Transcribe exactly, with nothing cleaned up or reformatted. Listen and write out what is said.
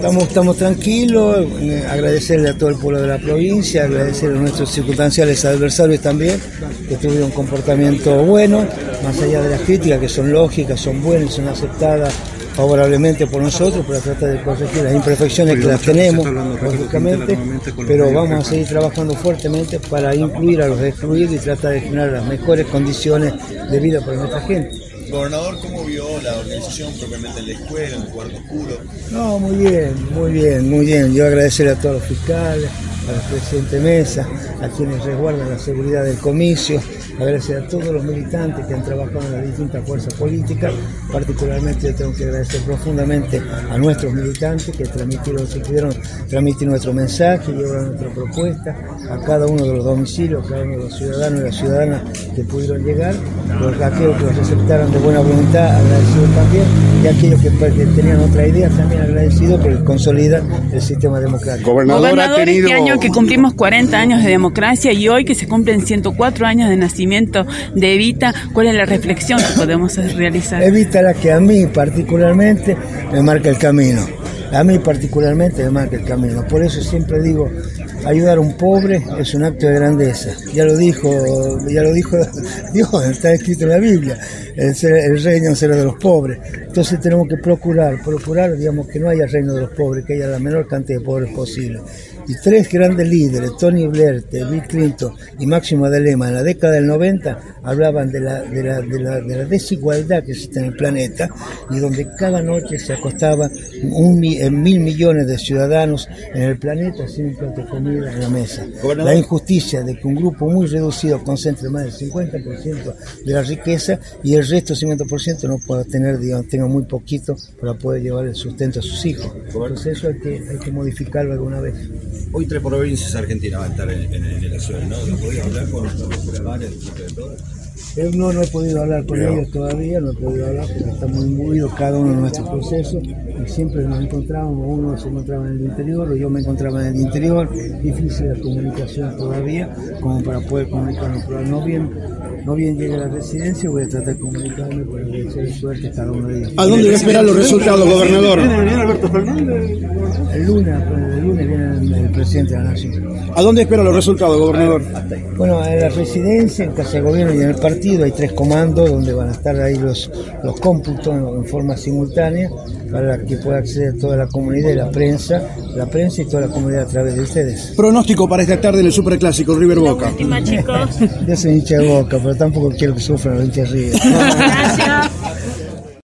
Estamos, estamos tranquilos, agradecerle a todo el pueblo de la provincia, agradecerle a nuestros circunstanciales adversarios también, que tuvieron un comportamiento bueno, más allá de las críticas que son lógicas, son buenas, son aceptadas favorablemente por nosotros, para tratar de corregir las imperfecciones que las tenemos, lógicamente, pero vamos a seguir trabajando fuertemente para incluir a los excluidos y tratar de generar las mejores condiciones de vida para nuestra gente. Gobernador, ¿cómo vio la organización propiamente en la escuela, en el cuarto oscuro? No, muy bien, muy bien, muy bien. Yo agradecer a todos los fiscales, al presidente Mesa, a quienes resguardan la seguridad del comicio, agradecer a todos los militantes que han trabajado en las distintas fuerzas políticas, particularmente tengo que agradecer profundamente a nuestros militantes que transmitieron, que pudieron transmitir nuestro mensaje, llevaron nuestra propuesta a cada uno de los domicilios, a cada uno de los ciudadanos y las ciudadanas que pudieron llegar, los aquellos que los aceptaron de buena voluntad, agradecidos también, y aquellos que, que tenían otra idea también agradecidos por consolidar el sistema democrático. Gobernador, Gobernador ha tenido... este año que cumplimos cuarenta años de democracia y hoy que se cumplen ciento cuatro años de nacimiento de Evita, ¿cuál es la reflexión que podemos realizar? Evita la que a mí particularmente me marca el camino, a mí particularmente me marca el camino, por eso siempre digo, ayudar a un pobre es un acto de grandeza, ya lo dijo, ya lo dijo Dios, está escrito en la Biblia, el, el reino será de los pobres, entonces tenemos que procurar, procurar, digamos, que no haya reino de los pobres, que haya la menor cantidad de pobres posible. Y tres grandes líderes, Tony Blair, Bill Clinton y Máximo de Lema, en la década del noventa, hablaban de la, de, la, de, la, de la desigualdad que existe en el planeta y donde cada noche se acostaban un, mil millones de ciudadanos en el planeta sin un plato de comida en la mesa. La injusticia de que un grupo muy reducido concentre más del cincuenta por ciento de la riqueza y el resto, cincuenta por ciento, no pueda tener, digamos, tenga muy poquito para poder llevar el sustento a sus hijos. Entonces eso hay que, hay que modificarlo alguna vez. Hoy tres provincias argentinas van a estar en, en, en la ciudad, ¿no? ¿No podía hablar con los bares de todas? Yo no, no he podido hablar con ellos todavía, no he podido hablar porque estamos imbuidos cada uno en nuestro proceso y siempre nos encontramos, uno se encontraba en el interior o yo me encontraba en el interior, difícil la comunicación todavía como para poder comunicarnos, pero no bien, no bien llegue a la residencia voy a tratar de comunicarme para desear suerte a cada uno de ellos. ¿A dónde va a esperar los resultados, gobernador? ¿Viene Alberto Fernández? El lunes, el lunes viene el presidente de la Nación. ¿A dónde espera los resultados, gobernador? Bueno, en la residencia, en Casa de Gobierno y en el partido hay tres comandos donde van a estar ahí los, los cómputos en forma simultánea para que pueda acceder toda la comunidad y la prensa, la prensa y toda la comunidad a través de ustedes. Pronóstico para esta tarde en el Superclásico River Boca. Última, chicos. Yo soy hincha de Boca, pero tampoco quiero que sufran los hinchas de River. Gracias.